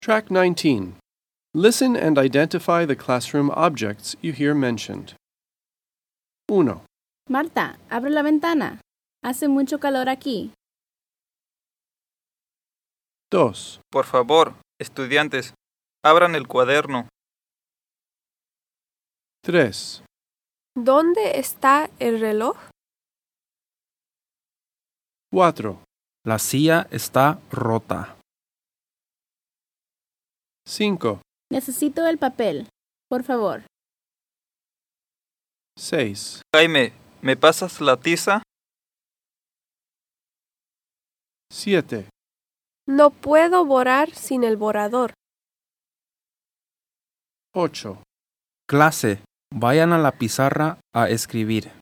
Track 19. Listen and identify the classroom objects you hear mentioned. 1, Marta, abre la ventana. Hace mucho calor aquí. 2, Por favor, estudiantes, abran el cuaderno. 3, ¿Dónde está el reloj? 4, La silla está rota. 5, Necesito el papel. Por favor. 6, Jaime, ¿me pasas la tiza? 7, No puedo borrar sin el borrador. 8, Clase, vayan a la pizarra a escribir.